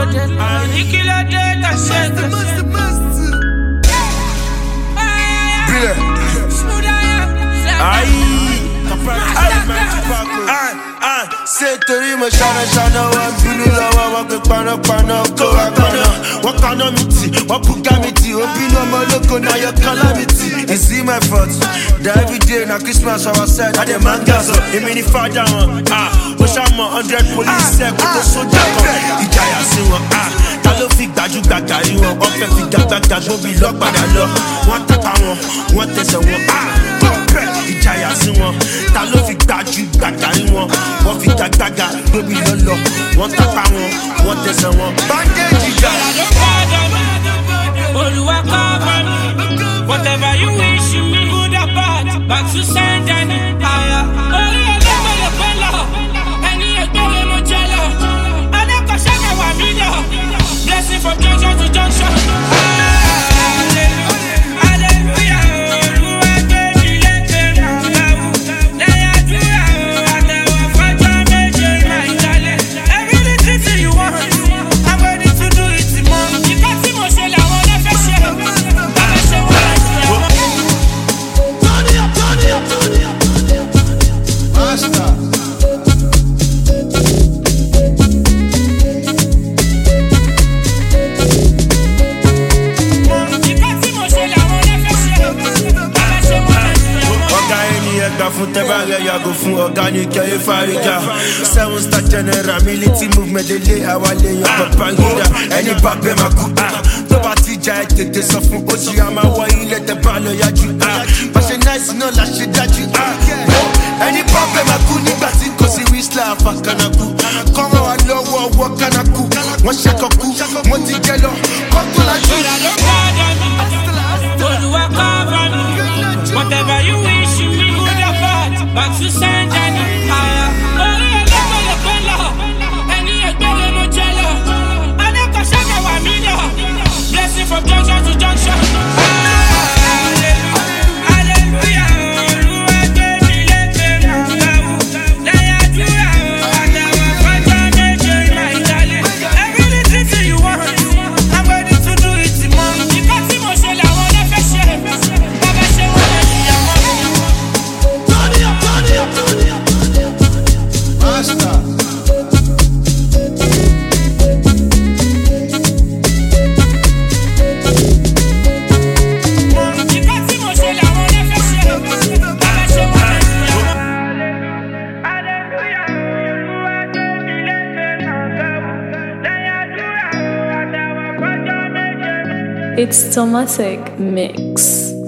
Say torí mo ṣáná wọ́n bínú lọ́wọ́ wọn pé panápaná kó wá paná. Wọ́n kaná mi tì, wọ́n bùgá mi tì, ó bínú ọmọ olóko náà yọ kọ́lá mi tì. It's in my fault, that every day na Christmas our side, I dey man gas up. Èmi ni fada wọn, ó ṣàmọ̀ 100 police ẹ̀ kó tó sójà kan. Ìjàyà sí wọn, ta ló fi gbajúgbajà rí wọn? Wọ́n fẹ́ fi gbàgbàgbà gbóbi lọ́padà lọ. Wọ́n tẹ́pa wọn, wọ́n tẹsẹ̀ wọn, ìjàyà sí wọn. Ta ló fi gbajúgbajà rí wọn? Wọ́n fi gbàgbàgbà gbóbi lọ́lọ́. Wọ́n tẹ́pa wọn, wọ́n tẹsẹ̀ wọn. Bandage ìjà. Olúwa cover me. Whatever you wish me, good or bad, back to send any higher. Orí ẹlẹ́gbẹ̀ẹ́ lè pẹ́ lọ, ẹni ẹgbẹ́rẹ́ mo jẹ lọ. Adékọ̀ṣẹ́ náà wà mí lọ, blessing from junction to junction. Go fún organic ẹyẹ fárígà 7-star general military movement lélẹ̀ àwálé yan pàpà gíga ẹni bá bẹ́ẹ̀ máa kú tó bá ti jà ẹ tètè sọ fún oṣù àmà wọ ilé tẹ bá lọ yájú bá ṣe náìsì náà la ṣe dájú ẹni bá bẹ́ẹ̀ máa kú nígbà tí kò sí wíṣílà àfàkànàkú kọ́mọ wa lọ́wọ́ ọwọ́ kánákú wọ́n ṣẹ́kọ̀ kú wọ́n ti jẹ́ lọ kọ́kọ́ lájú. Olúwa cover me. Whatever you wish me, good or bad, back to send any higher. Orí ẹlẹ́gbẹ̀ẹ́ lè pẹ́ lọ, ẹni ẹgbẹ́rẹ́ mo jẹ lọ. Adékọ̀ṣẹ́ náà wà mí lọ, blessing from junction to junction. Hallelujah, Olúwa gbé mi lékè màgbáwù. Lẹ́yìn àdúrà àtàwọn fọ́jọ́ méje máa ń dalẹ̀. Everything you want, I'm ready to do it tomorrow. Ìkọ́ tí mo ṣe làwọn ọlọ́fẹ́ ṣe. Bàbá ṣe wọ́n lè ṣe àwọn mi. Master. It's Tomatic Mix.